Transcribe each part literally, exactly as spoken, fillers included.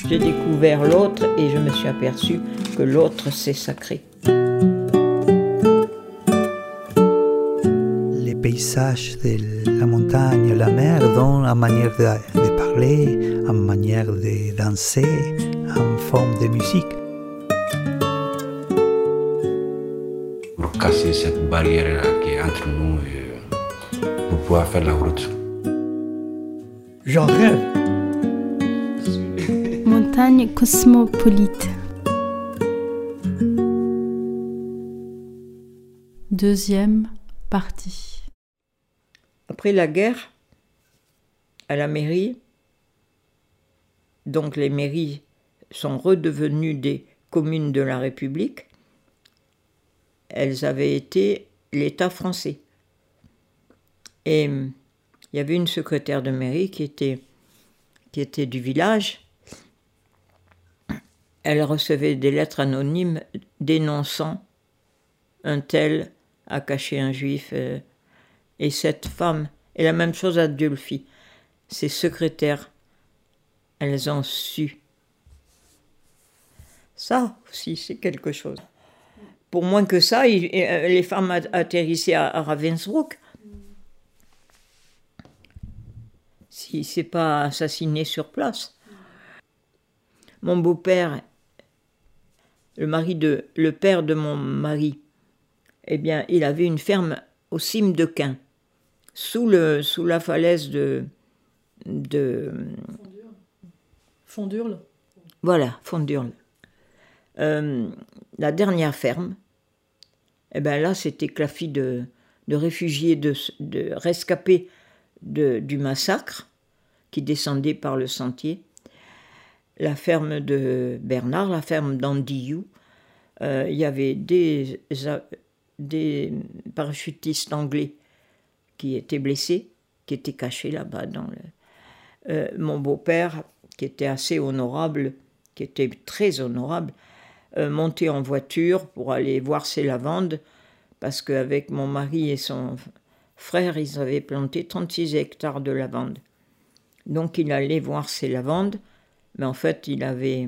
J'ai découvert l'autre et je me suis aperçue que l'autre, c'est sacré. Les paysages de la montagne, la mer, donnent une manière de, de parler, une manière de danser, en forme de musique. Pour casser cette barrière qui est entre nous et pour pouvoir faire la route. J'en rêve. Montagne cosmopolite. Deuxième partie. Après la guerre, à la mairie, donc les mairies sont redevenues des communes de la République, elles avaient été l'État français. Et il y avait une secrétaire de mairie qui était, qui était du village. Elle recevait des lettres anonymes dénonçant un tel a caché un juif. Euh, et cette femme, et la même chose à Dieulfi, ses secrétaires, elles ont su. Ça aussi, c'est quelque chose. Pour moins que ça, il, les femmes atterrissaient à, à Ravensbrück. Si c'est pas assassiné sur place. Mon beau-père, le mari de, le père de mon mari, eh bien, il avait une ferme au cime de Quin, sous le, sous la falaise de, de Fondurle. Voilà, Fondurle. Euh, la dernière ferme, eh ben là, c'était que la fille de, de réfugiés, de, de rescapés de, du massacre, qui descendait par le sentier. La ferme de Bernard, la ferme d'Andillou, euh, il y avait des, des parachutistes anglais qui étaient blessés, qui étaient cachés là-bas. Dans le... euh, mon beau-père, qui était assez honorable, qui était très honorable, euh, montait en voiture pour aller voir ses lavandes, parce qu'avec mon mari et son frère, ils avaient planté trente-six hectares de lavandes. Donc il allait voir ses lavandes, mais en fait il avait,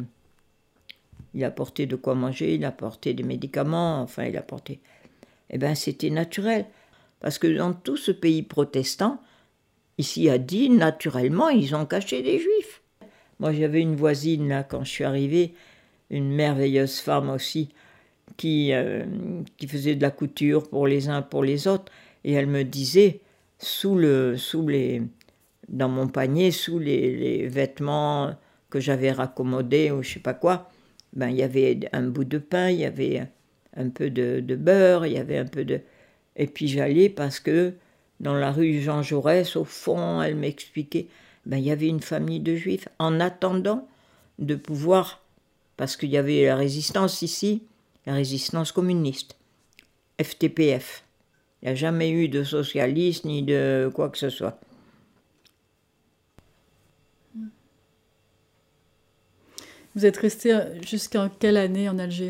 il apportait de quoi manger, il apportait des médicaments, enfin il apportait. Eh bien c'était naturel, parce que dans tout ce pays protestant, ici à Die, naturellement ils ont caché des juifs. Moi j'avais une voisine là quand je suis arrivée, une merveilleuse femme aussi, qui, euh, qui faisait de la couture pour les uns pour les autres, et elle me disait, sous le, sous les... dans mon panier, sous les, les vêtements que j'avais raccommodés ou je sais pas quoi, ben, il y avait un bout de pain, il y avait un peu de, de beurre, il y avait un peu de... Et puis j'allais parce que dans la rue Jean Jaurès, au fond, elle m'expliquait, ben, il y avait une famille de juifs en attendant de pouvoir... Parce qu'il y avait la résistance ici, la résistance communiste, F T P F. Il n'y a jamais eu de socialiste ni de quoi que ce soit. Vous êtes resté jusqu'à quelle année en Algérie ?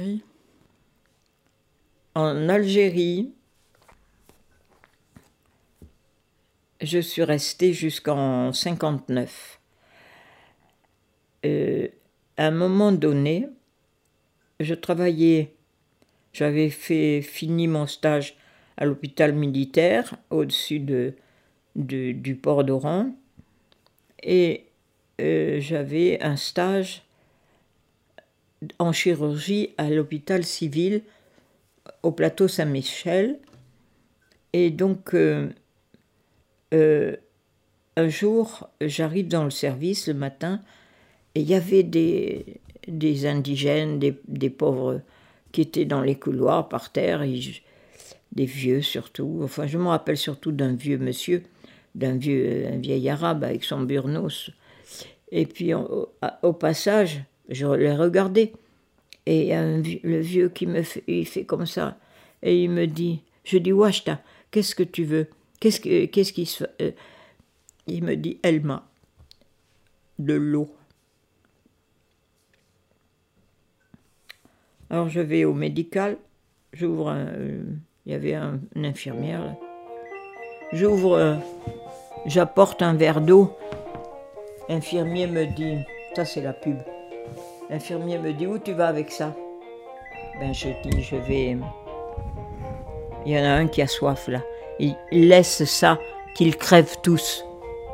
En Algérie, je suis restée jusqu'en cinquante-neuf. Euh, à un moment donné, je travaillais, j'avais fait fini mon stage à l'hôpital militaire au-dessus de, de, du port d'Oran, et euh, j'avais un stage en chirurgie à l'hôpital civil au plateau Saint-Michel. Et donc, euh, euh, un jour, j'arrive dans le service le matin, et il y avait des, des indigènes, des, des pauvres qui étaient dans les couloirs par terre, et je, des vieux surtout. Enfin, je me rappelle surtout d'un vieux monsieur, d'un vieux, un vieil arabe avec son burnos. Et puis, au, au passage, je les regardais. Et un, le vieux qui me fait, il fait comme ça. Et il me dit, je dis, Wachta, qu'est-ce que tu veux ? Qu'est-ce, que, qu'est-ce qui se fait ? Il me dit, Elma, de l'eau. Alors je vais au médical, j'ouvre un... Euh, il y avait un, une infirmière là. J'ouvre, euh, j'apporte un verre d'eau. L'infirmier me dit, ça c'est la pub. L'infirmier me dit, où tu vas avec ça? Ben je dis, je vais... Il y en a un qui a soif là. Il laisse ça, qu'ils crèvent tous.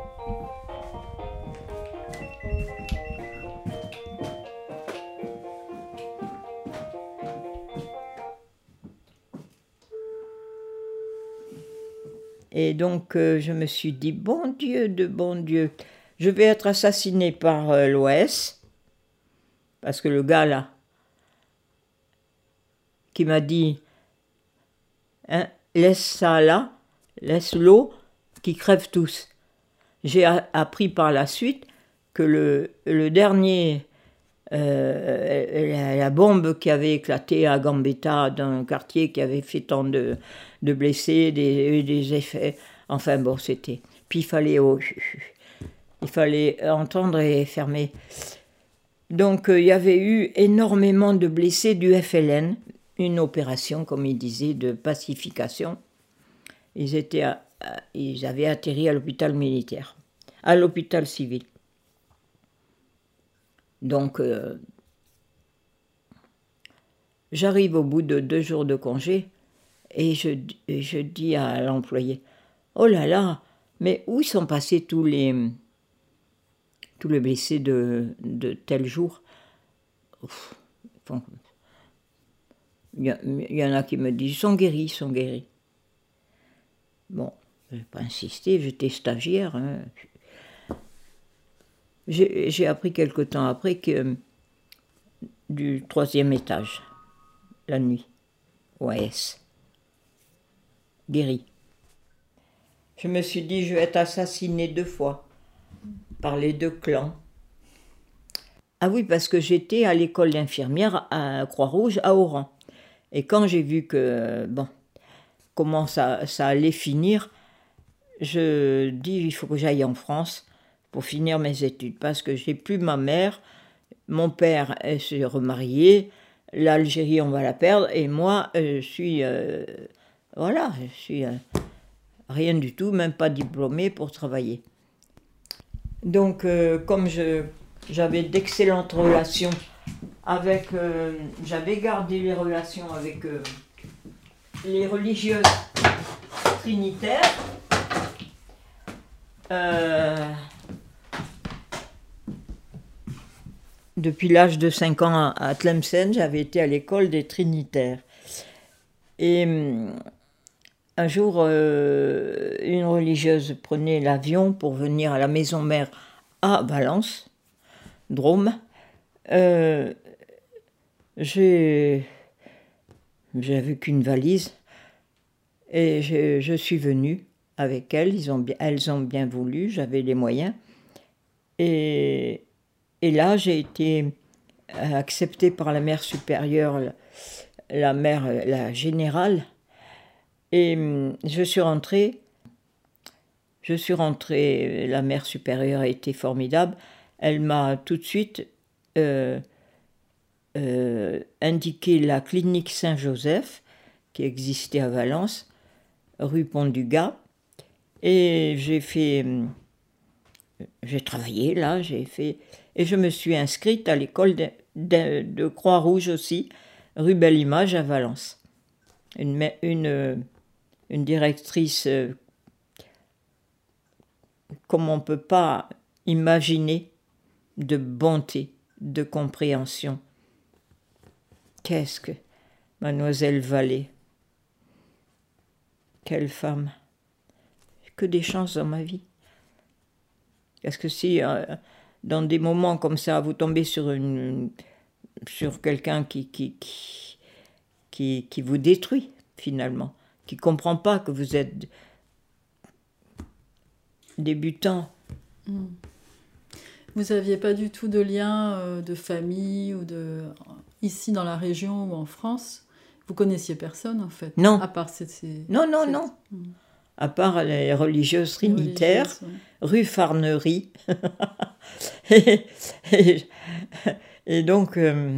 Et donc euh, je me suis dit, bon Dieu de bon Dieu, je vais être assassinée par euh, l'O S, parce que le gars là, qui m'a dit, hein, laisse ça là, laisse l'eau, qui crèvent tous. J'ai a- appris par la suite que le, le dernier, euh, la, la bombe qui avait éclaté à Gambetta, dans un quartier qui avait fait tant de, de blessés, des, des effets, enfin bon, c'était... Puis il fallait, oh, il fallait entendre et fermer. Donc euh, il y avait eu énormément de blessés du F L N, une opération, comme il disait, de pacification. Ils, étaient à, à, ils avaient atterri à l'hôpital militaire, à l'hôpital civil. Donc, euh, j'arrive au bout de deux jours de congé et je, et je dis à l'employé, « Oh là là, mais où sont passés tous les, tous les blessés de, de tel jour ?» Ouf, bon, il y, a, il y en a qui me disent, « Ils sont guéris, ils sont guéris. » Bon, je n'ai pas insisté, j'étais stagiaire. Hein. J'ai, j'ai appris quelque temps après que du troisième étage, la nuit, O S, guéri. Je me suis dit, je vais être assassinée deux fois par les deux clans. Ah oui, parce que j'étais à l'école d'infirmière à Croix-Rouge, à Oran. Et quand j'ai vu que, bon, comment ça, ça allait finir, je dis, il faut que j'aille en France pour finir mes études, parce que j'ai plus ma mère, mon père s'est remarié, l'Algérie on va la perdre, et moi je suis, euh, voilà, je suis euh, rien du tout, même pas diplômée pour travailler. Donc euh, comme je, j'avais d'excellentes relations avec, euh, j'avais gardé les relations avec euh, les religieuses trinitaires, euh, depuis l'âge de cinq ans à Tlemcen, j'avais été à l'école des Trinitaires. Et un jour, euh, une religieuse prenait l'avion pour venir à la maison mère à Valence, Drôme. Euh, j'ai, j'avais qu'une valise et je, je suis venue avec elle. Ils ont, elles ont bien voulu, j'avais les moyens. Et... Et là, j'ai été acceptée par la mère supérieure, la mère, la générale, et je suis rentrée. Je suis rentrée, la mère supérieure a été formidable. Elle m'a tout de suite euh, euh, indiqué la clinique Saint-Joseph, qui existait à Valence, rue Pont-du-Gard, et j'ai fait... J'ai travaillé là, j'ai fait... Et je me suis inscrite à l'école de, de, de Croix-Rouge aussi, rue Belle-Image à Valence. Une, une, une directrice euh, comme on ne peut pas imaginer, de bonté, de compréhension. Qu'est-ce que... Mademoiselle Vallée. Quelle femme. Que des chances dans ma vie. Parce que si... Euh, dans des moments comme ça, vous tombez sur, une, sur quelqu'un qui, qui, qui, qui, qui vous détruit, finalement, qui ne comprend pas que vous êtes débutant. Vous n'aviez pas du tout de lien euh, de famille ou de... ici dans la région ou en France? Vous connaissiez personne, en fait? Non. À part ces... ces non, non, cette... non. Mmh. À part les religieuses trinitaires, les religieuses, ouais. Rue Farnerie. et, et, et donc, euh,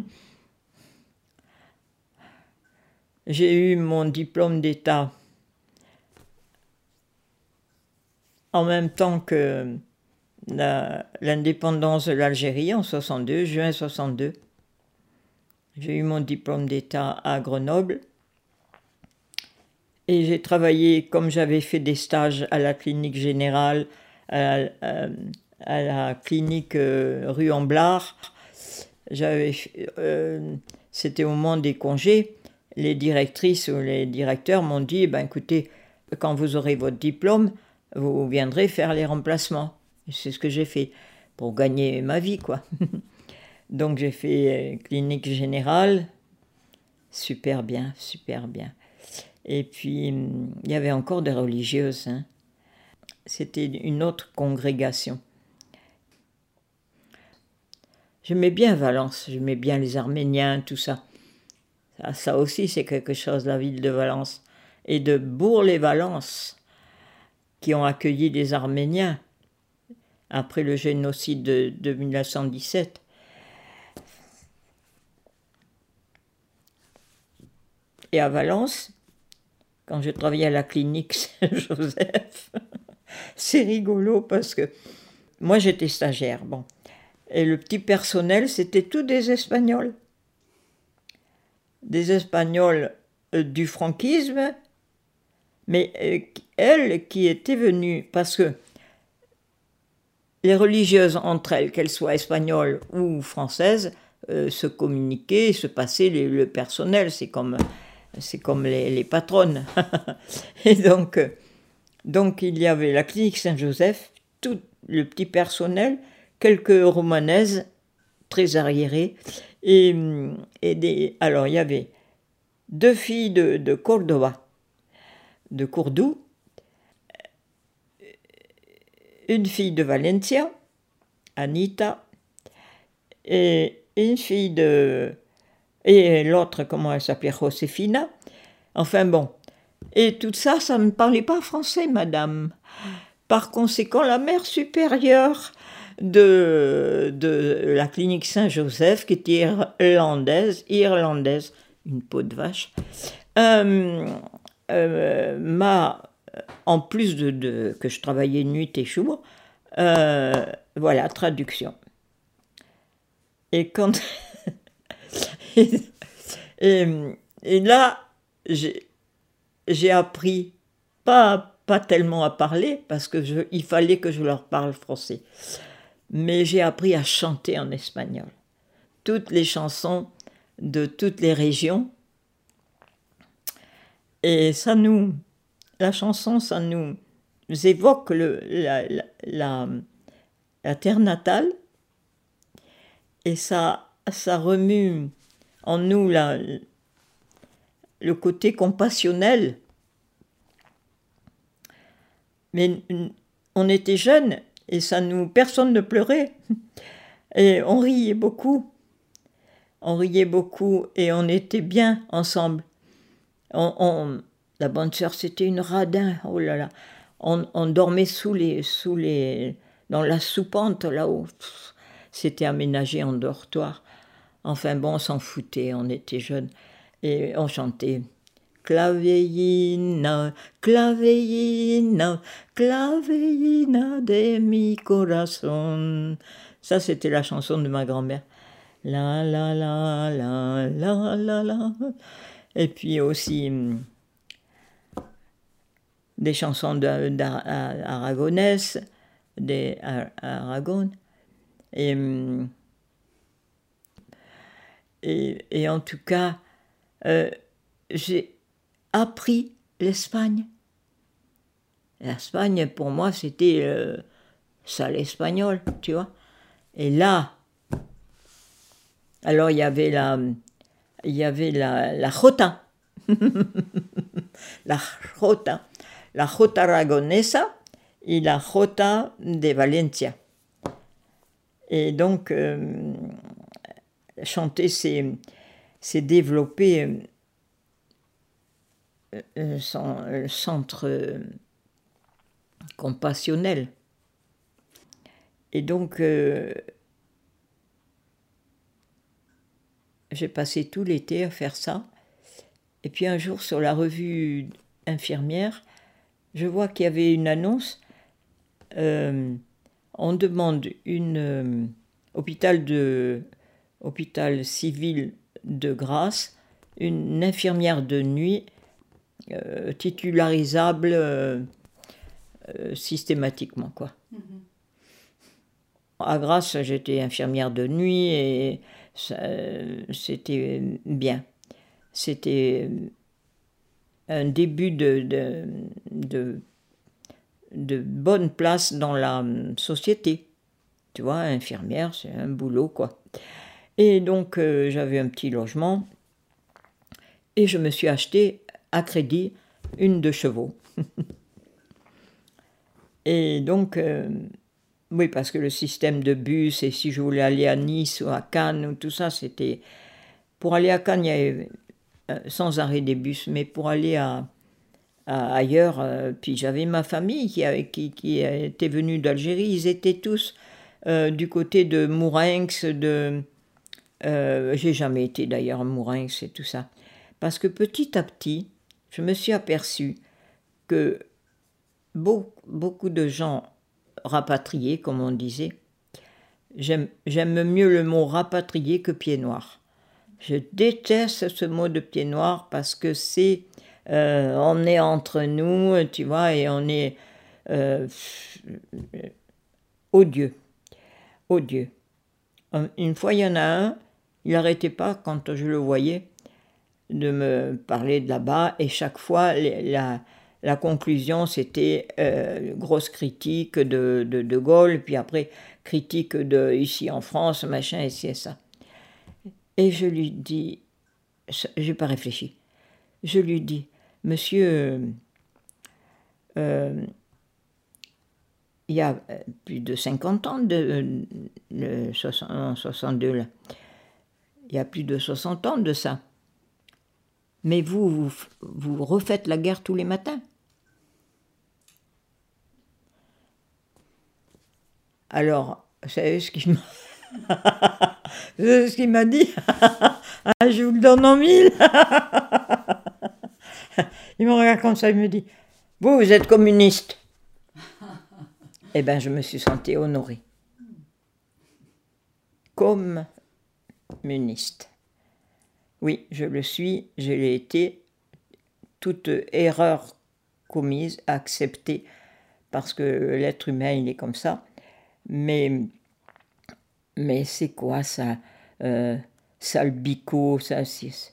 j'ai eu mon diplôme d'État en même temps que la, l'indépendance de l'Algérie en soixante-deux, juin soixante-deux. J'ai eu mon diplôme d'État à Grenoble. Et j'ai travaillé, comme j'avais fait des stages à la clinique générale, à, à, à la clinique euh, rue Amblard. J'avais, euh, c'était au moment des congés. Les directrices ou les directeurs m'ont dit, ben, écoutez, quand vous aurez votre diplôme, vous viendrez faire les remplacements. Et c'est ce que j'ai fait, pour gagner ma vie, quoi. Donc j'ai fait euh, clinique générale, super bien, super bien. Et puis, il y avait encore des religieuses. Hein. C'était une autre congrégation. J'aimais bien Valence, j'aimais bien les Arméniens, tout ça. Ça, ça aussi, c'est quelque chose, la ville de Valence. Et de Bourg-les-Valence, qui ont accueilli les Arméniens après le génocide de, de mille neuf cent dix-sept. Et à Valence, quand je travaillais à la clinique Saint-Joseph, c'est rigolo parce que moi j'étais stagiaire, bon, et le petit personnel c'était tous des Espagnols, des Espagnols euh, du franquisme, mais euh, elles qui étaient venues parce que les religieuses entre elles, qu'elles soient espagnoles ou françaises, euh, se communiquaient, se passaient les, le personnel, c'est comme C'est comme les, les patronnes. Et donc, donc, il y avait la clinique Saint-Joseph, tout le petit personnel, quelques romanaises très arriérées. Et, et des, alors, il y avait deux filles de, de Cordoba, de Cordoue, une fille de Valencia, Anita, et une fille de... Et l'autre, comment elle s'appelait, Josefina. Enfin bon. Et tout ça, ça ne parlait pas français, madame. Par conséquent, la mère supérieure de, de la clinique Saint-Joseph, qui était irlandaise, irlandaise, une peau de vache, euh, euh, m'a, en plus de, de que je travaillais nuit et jour, euh, voilà, traduction. Et quand... Et, et, et là, j'ai, j'ai appris, pas, pas tellement à parler, parce que je, il fallait que je leur parle français, mais j'ai appris à chanter en espagnol. Toutes les chansons de toutes les régions. Et ça nous, la chanson, ça nous évoque le, la, la, la, la terre natale, et ça, ça remue en nous la, le côté compassionnel. Mais on était jeunes et ça nous, personne ne pleurait. Et on riait beaucoup. On riait beaucoup et on était bien ensemble. On, on, la bonne sœur, c'était une radin. Oh là là. On, on dormait sous les, sous les, dans la soupente là-haut. C'était aménagé en dortoir. Enfin bon, on s'en foutait, on était jeunes. Et on chantait « Clavellina, clavellina, clavellina de mi corazón ». Ça, c'était la chanson de ma grand-mère. La la la la la la la. Et puis aussi des chansons d'aragonaises, des Aragon. Et... Et, et en tout cas, euh, j'ai appris l'Espagne. L'Espagne, pour moi, c'était euh, ça, l'espagnol, tu vois. Et là, alors il y avait la, il y avait la, la jota, la jota, la jota aragonesa et la jota de Valencia. Et donc, euh, chanter, c'est, c'est développer euh, son euh, centre euh, compassionnel. Et donc, euh, j'ai passé tout l'été à faire ça. Et puis un jour, sur la revue infirmière, je vois qu'il y avait une annonce euh, on demande une euh, hôpital, de, hôpital civil de Grasse, une infirmière de nuit euh, titularisable euh, euh, systématiquement, quoi. Mm-hmm. À Grasse, j'étais infirmière de nuit et ça, c'était bien. C'était un début de, de, de, de bonne place dans la société. Tu vois, infirmière, c'est un boulot, quoi. Et donc, euh, j'avais un petit logement et je me suis acheté à crédit une de chevaux. Et donc... Euh, oui, parce que le système de bus, et si je voulais aller à Nice ou à Cannes, ou tout ça, c'était... Pour aller à Cannes, il y avait euh, sans arrêt des bus, mais pour aller à, à ailleurs, euh, puis j'avais ma famille qui, avait, qui, qui était venue d'Algérie, ils étaient tous euh, du côté de Mourinx, de... Euh, j'ai jamais été d'ailleurs à Mourinx et tout ça. Parce que petit à petit, je me suis aperçue que beaucoup, beaucoup de gens... rapatrié, comme on disait. J'aime, j'aime mieux le mot rapatrié que pied noir. Je déteste ce mot de pied noir parce que c'est... Euh, on est entre nous, tu vois, et on est... Euh, odieux. Odieux. Une fois, il y en a un, il n'arrêtait pas, quand je le voyais, de me parler de là-bas, et chaque fois, la... La conclusion, c'était euh, grosse critique de, de De Gaulle, puis après, critique de ici en France, machin, et c'est ça. Et je lui dis, je n'ai pas réfléchi, je lui dis, monsieur, euh, il y a plus de cinquante ans, de, de soixante-deux, là, il y a plus de soixante ans de ça. Mais vous, vous, vous refaites la guerre tous les matins. Alors, vous savez ce qu'il m'a, vous savez ce qu'il m'a dit? Ah, je vous le donne en mille. Il me regarde comme ça, il me dit, vous, vous êtes communiste. Eh bien, je me suis sentie honorée. Communiste. Oui, je le suis, je l'ai été. Toute erreur commise, acceptée, parce que l'être humain, il est comme ça. Mais, mais c'est quoi ça, euh, salbico, ça, c'est...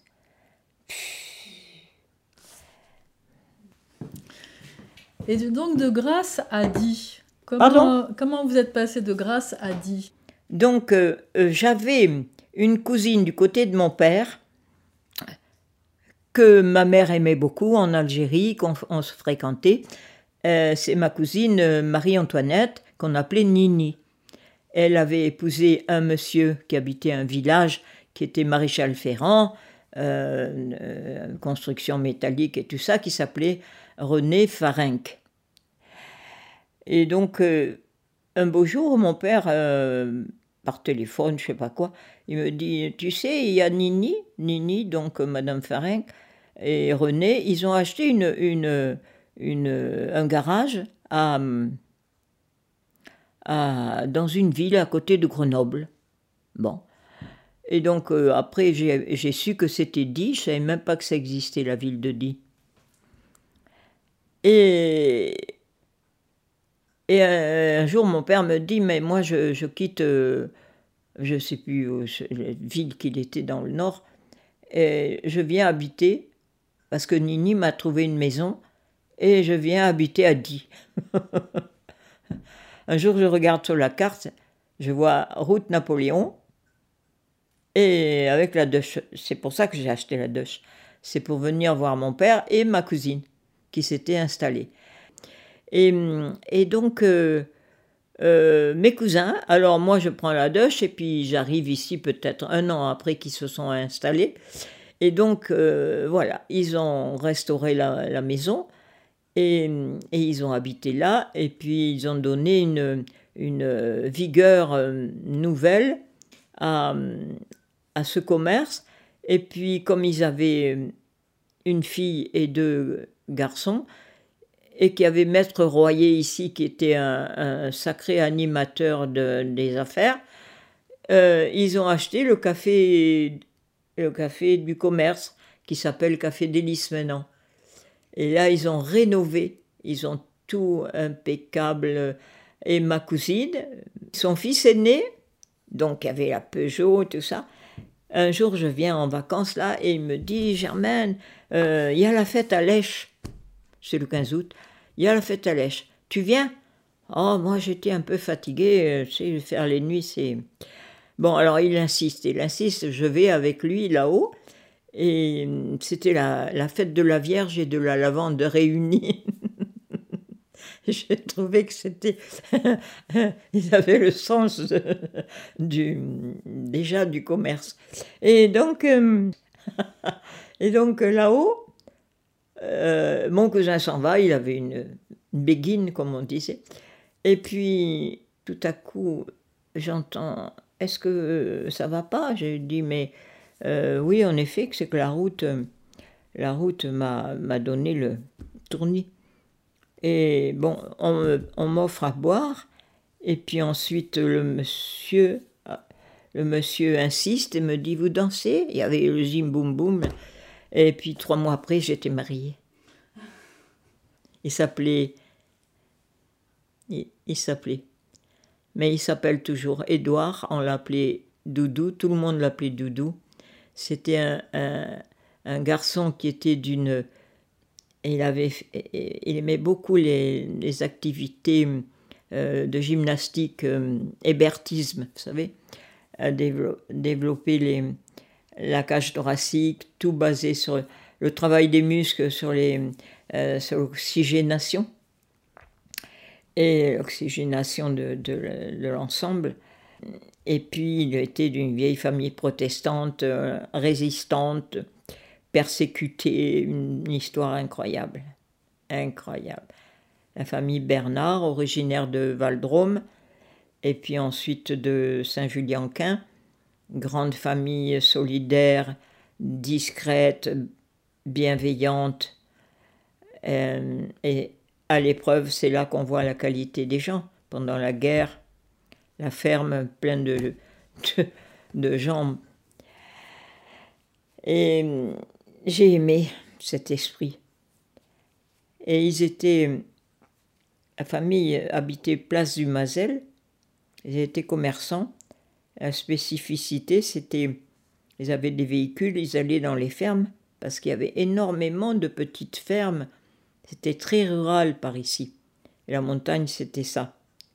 Et donc de Grasse à Die, comment, comment vous êtes passé de Grasse à Die? Donc euh, euh, j'avais une cousine du côté de mon père, que ma mère aimait beaucoup en Algérie, qu'on on se fréquentait. Euh, c'est ma cousine Marie-Antoinette, qu'on appelait Nini. Elle avait épousé un monsieur qui habitait un village qui était maréchal Ferrand, euh, euh, construction métallique et tout ça, qui s'appelait René Farenc. Et donc, euh, un beau jour, mon père, euh, par téléphone, je sais pas quoi, il me dit, tu sais, il y a Nini, Nini, donc euh, Madame Farenc, et René, ils ont acheté une, une, une, un garage à, à, dans une ville à côté de Grenoble. Bon. Et donc, euh, après, j'ai, j'ai su que c'était Die, je ne savais même pas que ça existait, la ville de Die. Et, et un, un jour, mon père me dit, mais moi, je, je quitte, euh, je ne sais plus, euh, la ville qu'il était dans le nord, et je viens habiter, parce que Nini m'a trouvé une maison, et je viens habiter à Die. Un jour, je regarde sur la carte, je vois route Napoléon, et avec la douche, c'est pour ça que j'ai acheté la douche. C'est pour venir voir mon père et ma cousine qui s'était installée. Et, et donc, euh, euh, mes cousins, alors moi je prends la douche et puis j'arrive ici peut-être un an après qu'ils se sont installés. Et donc, euh, voilà, ils ont restauré la, la maison et, et ils ont habité là. Et puis ils ont donné une, une vigueur nouvelle à... à ce commerce, et puis comme ils avaient une fille et deux garçons, et qu'il y avait Maître Royer ici, qui était un, un sacré animateur de, des affaires. Euh, ils ont acheté le café, le café du commerce, qui s'appelle Café Délices maintenant. Et là, ils ont rénové, ils ont tout impeccable. Et ma cousine, son fils aîné, donc il y avait la Peugeot, tout ça. Un jour, je viens en vacances là, et il me dit, Germaine, euh, il y a la fête à Lèche. C'est le quinze août. Il y a la fête à Lèche. Tu viens? Oh, moi, j'étais un peu fatiguée. Tu sais, faire les nuits, c'est... Bon, alors, il insiste. Il insiste. Je vais avec lui là-haut. Et c'était la, la fête de la Vierge et de la lavande réunies. J'ai trouvé que c'était... Ils avaient le sens de, du, déjà du commerce. Et donc, euh, et donc là-haut, Euh, mon cousin s'en va, il avait une, une béguine, comme on disait. Et puis, tout à coup, j'entends, est-ce que ça va pas? J'ai dit, mais euh, oui, en effet, que c'est que la route, la route m'a, m'a donné le tournis. Et bon, on, on m'offre à boire, et puis ensuite, le monsieur, le monsieur insiste et me dit, vous dansez? Il y avait le zim boum boum. Et puis, trois mois après, j'étais mariée. Il s'appelait... Il, il s'appelait... Mais il s'appelle toujours Édouard. On l'appelait Doudou. Tout le monde l'appelait Doudou. C'était un, un, un garçon qui était d'une... Il, avait, il aimait beaucoup les, les activités euh, de gymnastique, euh, hébertisme, vous savez, à développer les... la cage thoracique, tout basé sur le travail des muscles, sur, les, euh, sur l'oxygénation, et l'oxygénation de, de, de l'ensemble. Et puis, il était d'une vieille famille protestante, euh, résistante, persécutée, une histoire incroyable, incroyable. La famille Bernard, originaire de Val-Drôme, et puis ensuite de Saint-Julien-Quin, grande famille solidaire, discrète, bienveillante. Euh, et à l'épreuve, c'est là qu'on voit la qualité des gens. Pendant la guerre, la ferme pleine de, de, de gens. Et j'ai aimé cet esprit. Et ils étaient... La famille habitait place du Mazel. Ils étaient commerçants. La spécificité, c'était, ils avaient des véhicules, ils allaient dans les fermes, parce qu'il y avait énormément de petites fermes. C'était très rural par ici. Et la montagne, c'était ça.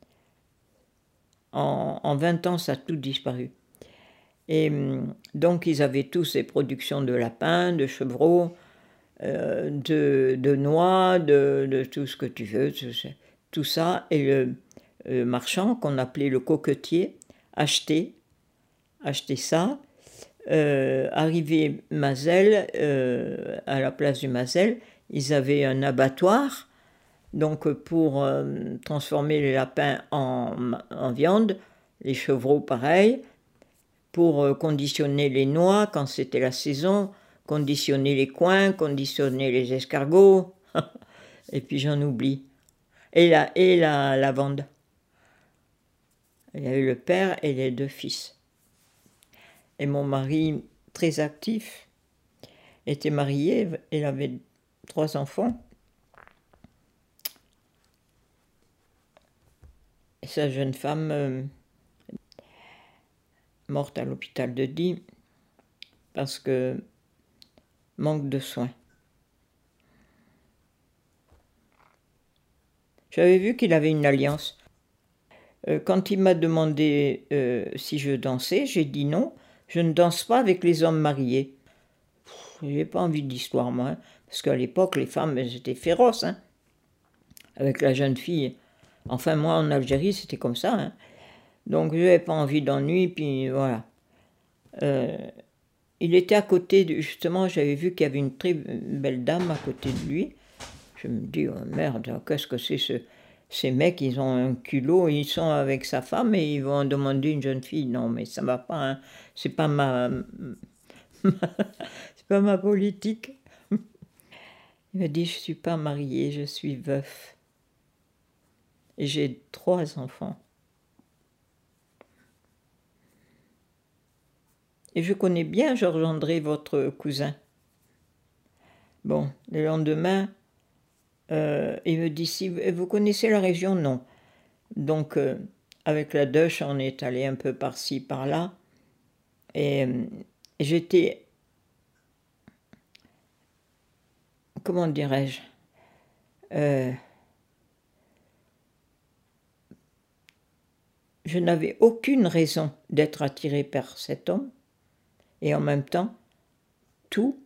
En, en vingt ans, ça a tout disparu. Et donc, ils avaient tous ces productions de lapins, de chevreaux, euh, de, de noix, de, de tout ce que tu veux, tout ça. Et le, le marchand, qu'on appelait le coquetier, achetait, achetait ça. Euh, arrivé Mazel, euh, à la place du Mazel, ils avaient un abattoir, donc pour euh, transformer les lapins en, en viande, les chevreaux pareil, pour euh, conditionner les noix quand c'était la saison, conditionner les coings, conditionner les escargots, et puis j'en oublie, et la, et la lavande. Il y avait le père et les deux fils. Et mon mari, très actif, était marié, il avait trois enfants. Et sa jeune femme, euh, morte à l'hôpital de Die, parce que manque de soins. J'avais vu qu'il avait une alliance. Euh, quand il m'a demandé euh, si je dansais, j'ai dit non, je ne danse pas avec les hommes mariés. Je n'ai pas envie d'histoire, moi, hein, parce qu'à l'époque, les femmes, elles étaient féroces, hein, avec la jeune fille. Enfin, moi, en Algérie, c'était comme ça. Hein. Donc, je n'avais pas envie d'ennui, puis voilà. Euh, il était à côté, de, justement, j'avais vu qu'il y avait une très belle dame à côté de lui. Je me dis, oh merde, qu'est-ce que c'est ce... Ces mecs, ils ont un culot, ils sont avec sa femme et ils vont demander une jeune fille. Non, mais ça ne va pas, hein. C'est pas ma... c'est pas ma politique. Il me dit, je ne suis pas marié, je suis veuf. Et j'ai trois enfants. Et je connais bien Georges André, votre cousin. Bon, le lendemain, euh, il me dit, si vous connaissez la région, non. Donc, euh, avec la Deuche, on est allé un peu par-ci, par-là. Et, et j'étais, comment dirais-je, euh, je n'avais aucune raison d'être attirée par cet homme. Et en même temps, tout,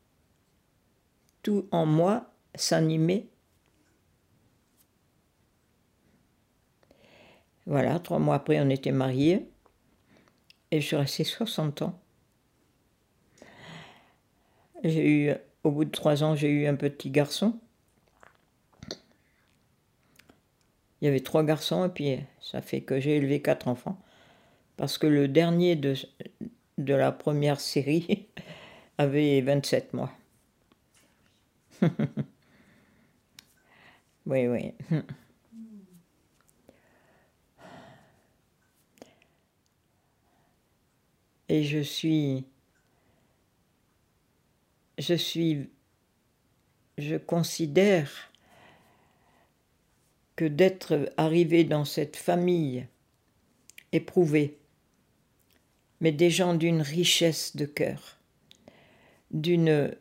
tout en moi s'animait. Voilà, trois mois après, on était mariés. Et je suis restée soixante ans. J'ai eu, au bout de trois ans, j'ai eu un petit garçon. Il y avait trois garçons, et puis ça fait que j'ai élevé quatre enfants. Parce que le dernier de, de la première série avait vingt-sept mois. Oui, oui. Et je suis, je suis, je considère que d'être arrivé dans cette famille éprouvée, mais des gens d'une richesse de cœur, d'une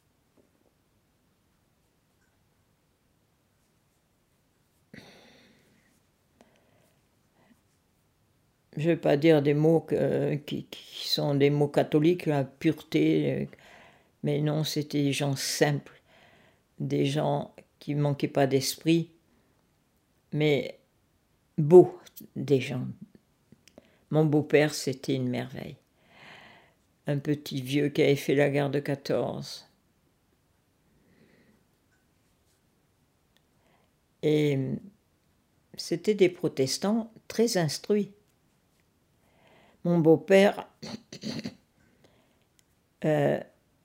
je ne vais pas dire des mots que, qui, qui sont des mots catholiques, la pureté, mais non, c'était des gens simples, des gens qui ne manquaient pas d'esprit, mais beaux, des gens. Mon beau-père, c'était une merveille. Un petit vieux qui avait fait la guerre de quatorze. Et c'était des protestants très instruits. Mon beau-père euh,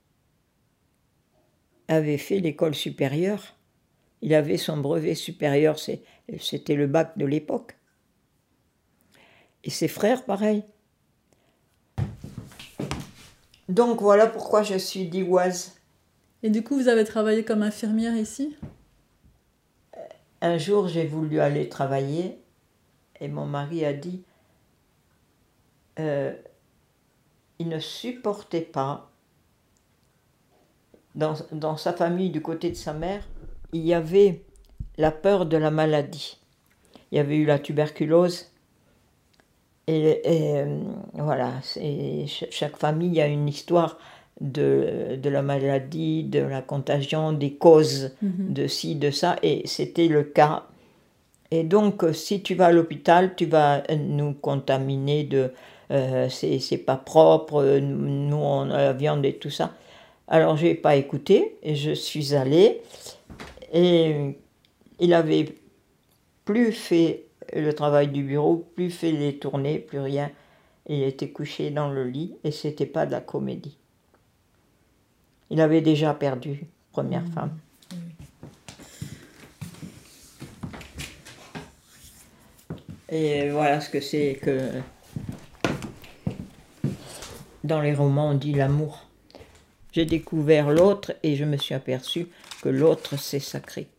avait fait l'école supérieure. Il avait son brevet supérieur, c'était le bac de l'époque. Et ses frères, pareil. Donc voilà pourquoi je suis d'Ivoise. Et du coup, vous avez travaillé comme infirmière ici? Un jour, j'ai voulu aller travailler et mon mari a dit euh, il ne supportait pas, dans, dans sa famille, du côté de sa mère, il y avait la peur de la maladie. Il y avait eu la tuberculose. Et, et euh, voilà, chaque famille a une histoire de, de la maladie, de la contagion, des causes mm-hmm. de ci, de ça, et c'était le cas. Et donc, si tu vas à l'hôpital, tu vas nous contaminer de euh, c'est, c'est pas propre, nous on a la viande et tout ça. Alors, je n'ai pas écouté, et je suis allée, et il avait plus fait le travail du bureau, plus fait les tournées, plus rien. Il était couché dans le lit et c'était pas de la comédie. Il avait déjà perdu, première mmh. femme. Et voilà ce que c'est que dans les romans on dit l'amour. J'ai découvert l'autre et je me suis aperçue que l'autre c'est sacré.